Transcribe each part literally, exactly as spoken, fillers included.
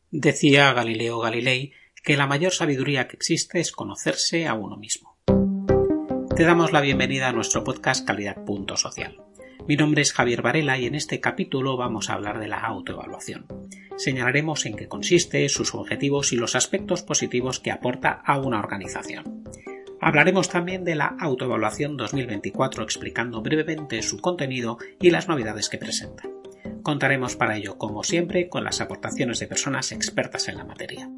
Decía Galileo Galilei que la mayor sabiduría que existe es conocerse a uno mismo. Te damos la bienvenida a nuestro podcast Calidad Punto Social. Mi nombre es Javier Varela y en este capítulo vamos a hablar de la autoevaluación. Señalaremos en qué consiste, sus objetivos y los aspectos positivos que aporta a una organización. Hablaremos también de la autoevaluación dos mil veinticuatro explicando brevemente su contenido y las novedades que presenta. Contaremos para ello, como siempre, con las aportaciones de personas expertas en la materia.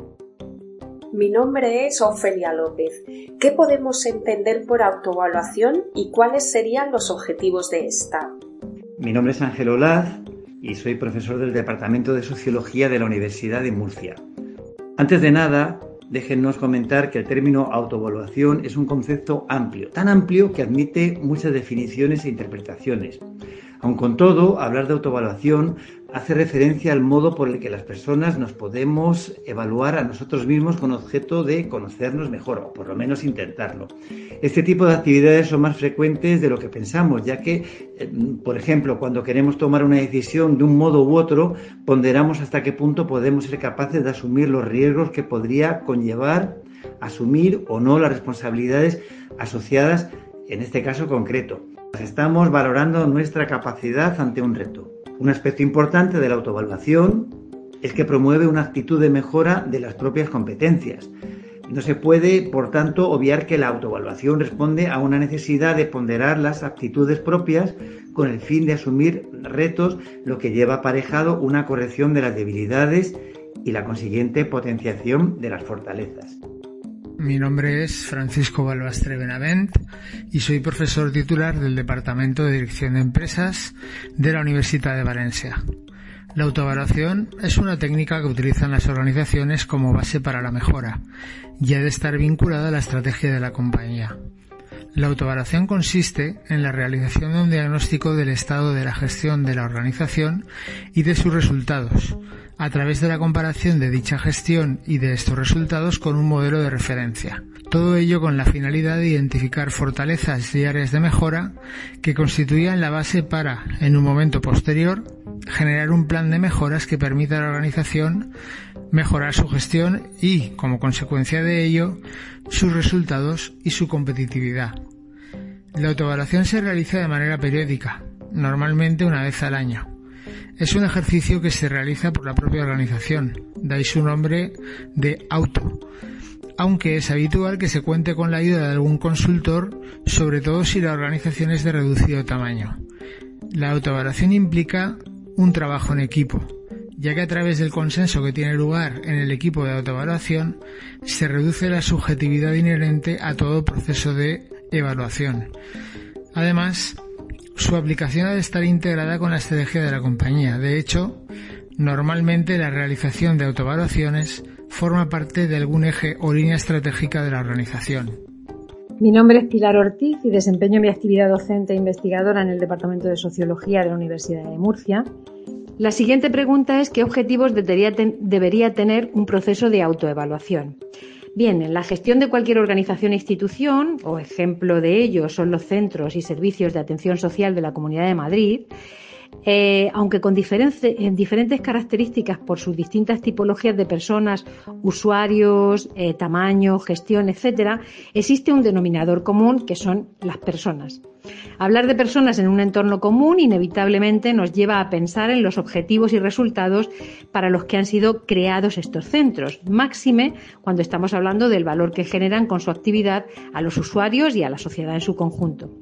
Mi nombre es Ofelia López. ¿Qué podemos entender por autoevaluación y cuáles serían los objetivos de esta? Mi nombre es Ángel Olaz y soy profesor del Departamento de Sociología de la Universidad de Murcia. Antes de nada, déjennos comentar que el término autoevaluación es un concepto amplio, tan amplio que admite muchas definiciones e interpretaciones. Aun con todo, hablar de autoevaluación hace referencia al modo por el que las personas nos podemos evaluar a nosotros mismos con objeto de conocernos mejor, o por lo menos intentarlo. Este tipo de actividades son más frecuentes de lo que pensamos, ya que, por ejemplo, cuando queremos tomar una decisión de un modo u otro, ponderamos hasta qué punto podemos ser capaces de asumir los riesgos que podría conllevar asumir o no las responsabilidades asociadas en este caso concreto. Estamos valorando nuestra capacidad ante un reto. Un aspecto importante de la autoevaluación es que promueve una actitud de mejora de las propias competencias. No se puede, por tanto, obviar que la autoevaluación responde a una necesidad de ponderar las aptitudes propias con el fin de asumir retos, lo que lleva aparejado una corrección de las debilidades y la consiguiente potenciación de las fortalezas. Mi nombre es Francisco Balbastre Benavent y soy profesor titular del Departamento de Dirección de Empresas de la Universitat de Valencia. La autoevaluación es una técnica que utilizan las organizaciones como base para la mejora y ha de estar vinculada a la estrategia de la compañía. La autoevaluación consiste en la realización de un diagnóstico del estado de la gestión de la organización y de sus resultados, a través de la comparación de dicha gestión y de estos resultados con un modelo de referencia. Todo ello con la finalidad de identificar fortalezas y áreas de mejora que constituyan la base para, en un momento posterior, generar un plan de mejoras que permita a la organización mejorar su gestión y, como consecuencia de ello, sus resultados y su competitividad. La autoevaluación se realiza de manera periódica, normalmente una vez al año. Es un ejercicio que se realiza por la propia organización, de ahí su nombre de auto, aunque es habitual que se cuente con la ayuda de algún consultor, sobre todo si la organización es de reducido tamaño. La autoevaluación implica un trabajo en equipo, ya que a través del consenso que tiene lugar en el equipo de autoevaluación se reduce la subjetividad inherente a todo proceso de evaluación. Además, su aplicación ha de estar integrada con la estrategia de la compañía. De hecho, normalmente la realización de autoevaluaciones forma parte de algún eje o línea estratégica de la organización. Mi nombre es Pilar Ortiz y desempeño mi actividad docente e investigadora en el Departamento de Sociología de la Universidad de Murcia. La siguiente pregunta es ¿qué objetivos debería, ten- debería tener un proceso de autoevaluación? Bien, en la gestión de cualquier organización e institución, o ejemplo de ello son los centros y servicios de atención social de la Comunidad de Madrid, eh, aunque con diferente, en diferentes características por sus distintas tipologías de personas, usuarios, eh, tamaño, gestión, etcétera, existe un denominador común que son las personas. Hablar de personas en un entorno común inevitablemente nos lleva a pensar en los objetivos y resultados para los que han sido creados estos centros, máxime cuando estamos hablando del valor que generan con su actividad a los usuarios y a la sociedad en su conjunto.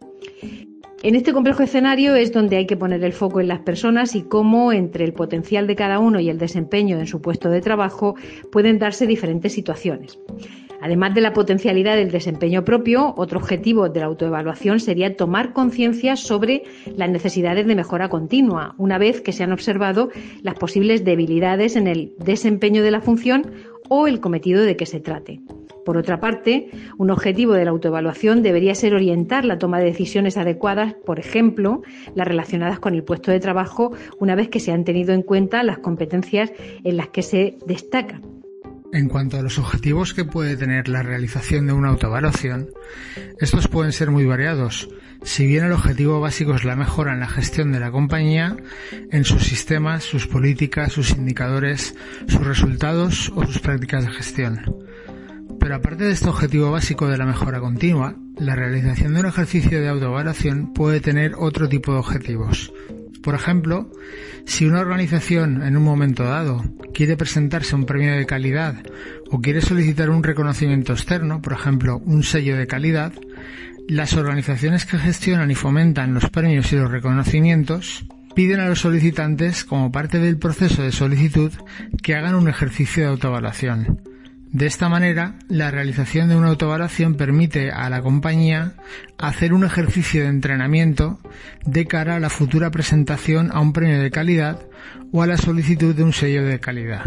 En este complejo escenario es donde hay que poner el foco en las personas y cómo entre el potencial de cada uno y el desempeño en su puesto de trabajo pueden darse diferentes situaciones. Además de la potencialidad del desempeño propio, otro objetivo de la autoevaluación sería tomar conciencia sobre las necesidades de mejora continua, una vez que se han observado las posibles debilidades en el desempeño de la función o el cometido de que se trate. Por otra parte, un objetivo de la autoevaluación debería ser orientar la toma de decisiones adecuadas, por ejemplo, las relacionadas con el puesto de trabajo, una vez que se han tenido en cuenta las competencias en las que se destaca. En cuanto a los objetivos que puede tener la realización de una autoevaluación, estos pueden ser muy variados, si bien el objetivo básico es la mejora en la gestión de la compañía, en sus sistemas, sus políticas, sus indicadores, sus resultados o sus prácticas de gestión. Pero aparte de este objetivo básico de la mejora continua, la realización de un ejercicio de autoevaluación puede tener otro tipo de objetivos. Por ejemplo, si una organización en un momento dado quiere presentarse a un premio de calidad o quiere solicitar un reconocimiento externo, por ejemplo, un sello de calidad, las organizaciones que gestionan y fomentan los premios y los reconocimientos piden a los solicitantes, como parte del proceso de solicitud, que hagan un ejercicio de autoevaluación. De esta manera, la realización de una autoevaluación permite a la compañía hacer un ejercicio de entrenamiento de cara a la futura presentación a un premio de calidad o a la solicitud de un sello de calidad.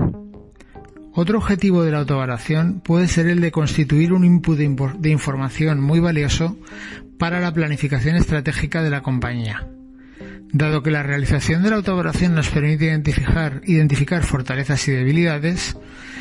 Otro objetivo de la autoevaluación puede ser el de constituir un input de información muy valioso para la planificación estratégica de la compañía. Dado que la realización de la autoevaluación nos permite identificar, identificar fortalezas y debilidades,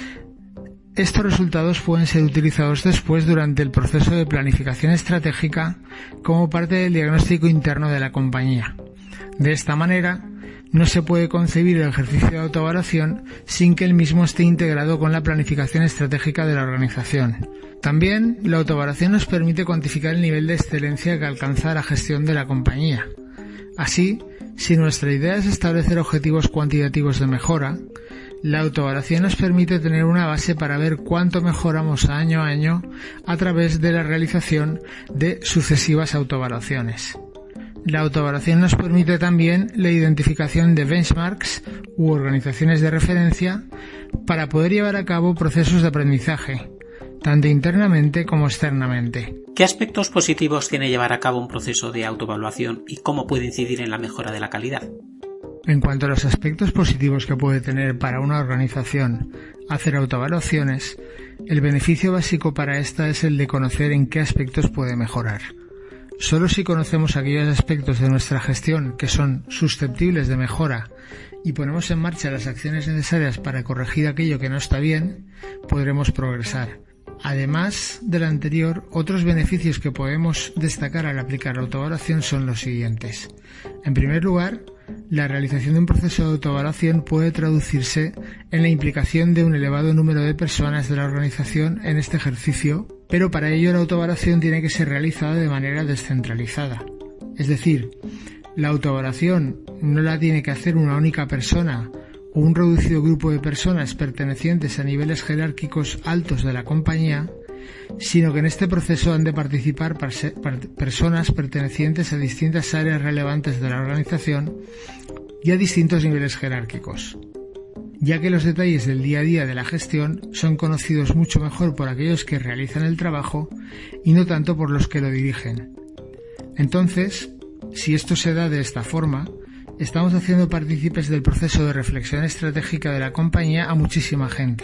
estos resultados pueden ser utilizados después durante el proceso de planificación estratégica como parte del diagnóstico interno de la compañía. De esta manera, no se puede concebir el ejercicio de autoevaluación sin que el mismo esté integrado con la planificación estratégica de la organización. También, la autoevaluación nos permite cuantificar el nivel de excelencia que alcanza la gestión de la compañía. Así, si nuestra idea es establecer objetivos cuantitativos de mejora, la autoevaluación nos permite tener una base para ver cuánto mejoramos año a año a través de la realización de sucesivas autoevaluaciones. La autoevaluación nos permite también la identificación de benchmarks u organizaciones de referencia para poder llevar a cabo procesos de aprendizaje, tanto internamente como externamente. ¿Qué aspectos positivos tiene llevar a cabo un proceso de autoevaluación y cómo puede incidir en la mejora de la calidad? En cuanto a los aspectos positivos que puede tener para una organización hacer autoevaluaciones, el beneficio básico para esta es el de conocer en qué aspectos puede mejorar. Solo si conocemos aquellos aspectos de nuestra gestión que son susceptibles de mejora y ponemos en marcha las acciones necesarias para corregir aquello que no está bien, podremos progresar. Además de lo anterior, otros beneficios que podemos destacar al aplicar la autoevaluación son los siguientes. En primer lugar, la realización de un proceso de autoevaluación puede traducirse en la implicación de un elevado número de personas de la organización en este ejercicio, pero para ello la autoevaluación tiene que ser realizada de manera descentralizada. Es decir, la autoevaluación no la tiene que hacer una única persona o un reducido grupo de personas pertenecientes a niveles jerárquicos altos de la compañía, sino que en este proceso han de participar personas pertenecientes a distintas áreas relevantes de la organización y a distintos niveles jerárquicos, ya que los detalles del día a día de la gestión son conocidos mucho mejor por aquellos que realizan el trabajo y no tanto por los que lo dirigen. Entonces, si esto se da de esta forma, estamos haciendo partícipes del proceso de reflexión estratégica de la compañía a muchísima gente.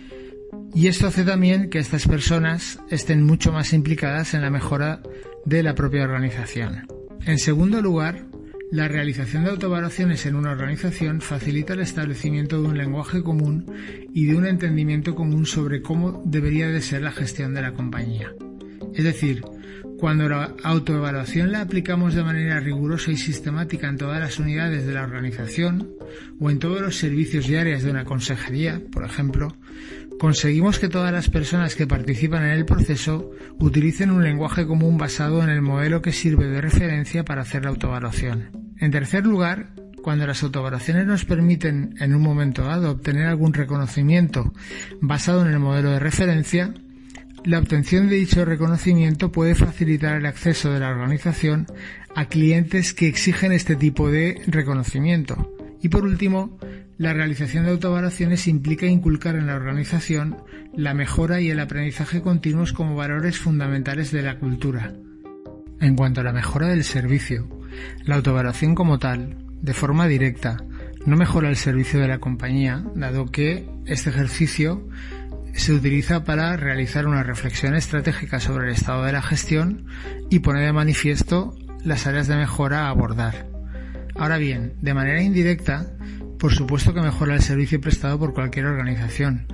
Y esto hace también que estas personas estén mucho más implicadas en la mejora de la propia organización. En segundo lugar, la realización de autoevaluaciones en una organización facilita el establecimiento de un lenguaje común y de un entendimiento común sobre cómo debería de ser la gestión de la compañía. Es decir, cuando la autoevaluación la aplicamos de manera rigurosa y sistemática en todas las unidades de la organización o en todos los servicios y áreas de una consejería, por ejemplo, conseguimos que todas las personas que participan en el proceso utilicen un lenguaje común basado en el modelo que sirve de referencia para hacer la autoevaluación. En tercer lugar, cuando las autoevaluaciones nos permiten en un momento dado obtener algún reconocimiento basado en el modelo de referencia, la obtención de dicho reconocimiento puede facilitar el acceso de la organización a clientes que exigen este tipo de reconocimiento. Y por último, la realización de autoevaluaciones implica inculcar en la organización la mejora y el aprendizaje continuos como valores fundamentales de la cultura. En cuanto a la mejora del servicio, la autoevaluación como tal, de forma directa, no mejora el servicio de la compañía, dado que este ejercicio se utiliza para realizar una reflexión estratégica sobre el estado de la gestión y poner de manifiesto las áreas de mejora a abordar. Ahora bien, de manera indirecta, por supuesto que mejora el servicio prestado por cualquier organización,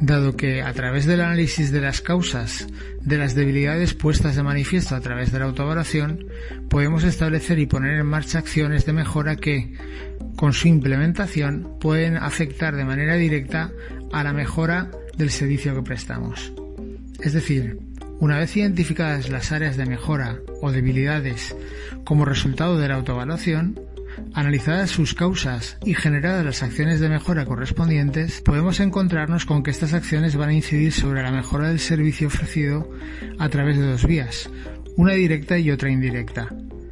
dado que a través del análisis de las causas de las debilidades puestas de manifiesto a través de la autoevaluación, podemos establecer y poner en marcha acciones de mejora que, con su implementación, pueden afectar de manera directa a la mejora del servicio que prestamos. Es decir, una vez identificadas las áreas de mejora o debilidades como resultado de la autoevaluación, analizadas sus causas y generadas las acciones de mejora correspondientes, podemos encontrarnos con que estas acciones van a incidir sobre la mejora del servicio ofrecido a través de dos vías, una directa y otra indirecta.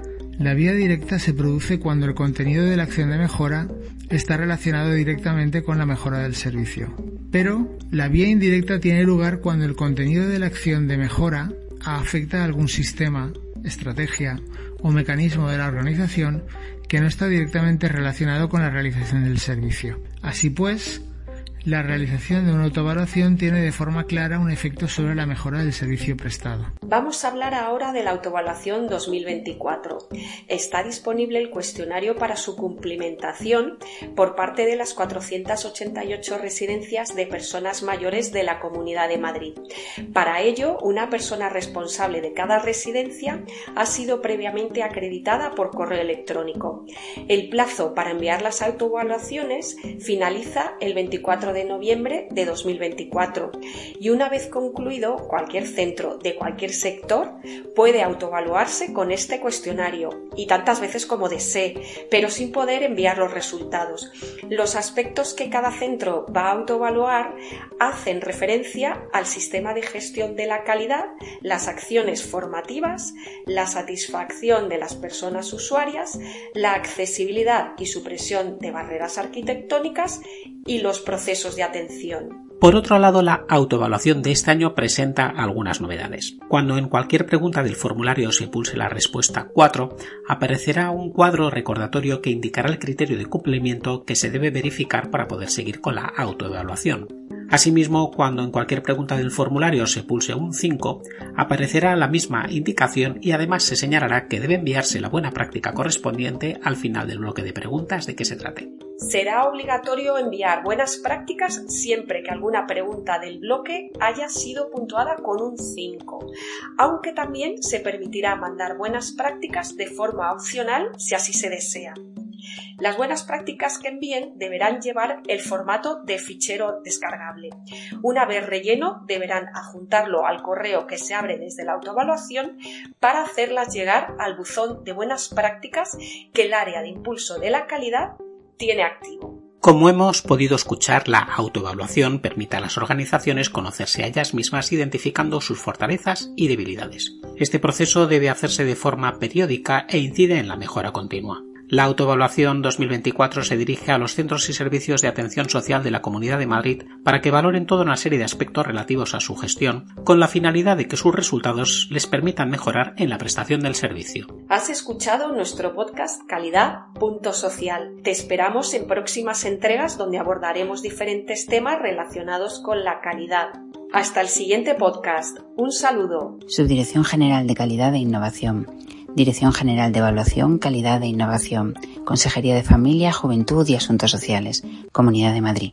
La vía directa se produce cuando el contenido de la acción de mejora está relacionado directamente con la mejora del servicio. Pero la vía indirecta tiene lugar cuando el contenido de la acción de mejora afecta a algún sistema, estrategia o mecanismo de la organización que no está directamente relacionado con la realización del servicio. Así pues, la realización de una autoevaluación tiene de forma clara un efecto sobre la mejora del servicio prestado. Vamos a hablar ahora de la autoevaluación dos mil veinticuatro. Está disponible el cuestionario para su cumplimentación por parte de las cuatrocientas ochenta y ocho residencias de personas mayores de la Comunidad de Madrid. Para ello, una persona responsable de cada residencia ha sido previamente acreditada por correo electrónico. El plazo para enviar las autoevaluaciones finaliza el veinticuatro de noviembre de dos mil veinticuatro y una vez concluido, cualquier centro de cualquier sector puede autoevaluarse con este cuestionario y tantas veces como desee, pero sin poder enviar los resultados. Los aspectos que cada centro va a autoevaluar hacen referencia al sistema de gestión de la calidad, las acciones formativas, la satisfacción de las personas usuarias, la accesibilidad y supresión de barreras arquitectónicas y los procesos de atención. Por otro lado, la autoevaluación de este año presenta algunas novedades. Cuando en cualquier pregunta del formulario se pulse la respuesta cuatro, aparecerá un cuadro recordatorio que indicará el criterio de cumplimiento que se debe verificar para poder seguir con la autoevaluación. Asimismo, cuando en cualquier pregunta del formulario se pulse un cinco, aparecerá la misma indicación y además se señalará que debe enviarse la buena práctica correspondiente al final del bloque de preguntas de que se trate. Será obligatorio enviar buenas prácticas siempre que alguna pregunta del bloque haya sido puntuada con un cinco, aunque también se permitirá mandar buenas prácticas de forma opcional si así se desea. Las buenas prácticas que envíen deberán llevar el formato de fichero descargable. Una vez relleno, deberán adjuntarlo al correo que se abre desde la autoevaluación para hacerlas llegar al buzón de buenas prácticas que el área de impulso de la calidad tiene activo. Como hemos podido escuchar, la autoevaluación permite a las organizaciones conocerse a ellas mismas identificando sus fortalezas y debilidades. Este proceso debe hacerse de forma periódica e incide en la mejora continua. La autoevaluación dos mil veinticuatro se dirige a los centros y servicios de atención social de la Comunidad de Madrid para que valoren toda una serie de aspectos relativos a su gestión, con la finalidad de que sus resultados les permitan mejorar en la prestación del servicio. Has escuchado nuestro podcast Calidad punto social. Te esperamos en próximas entregas donde abordaremos diferentes temas relacionados con la calidad. Hasta el siguiente podcast. Un saludo. Subdirección General de Calidad e Innovación. Dirección General de Evaluación, Calidad e Innovación, Consejería de Familia, Juventud y Asuntos Sociales, Comunidad de Madrid.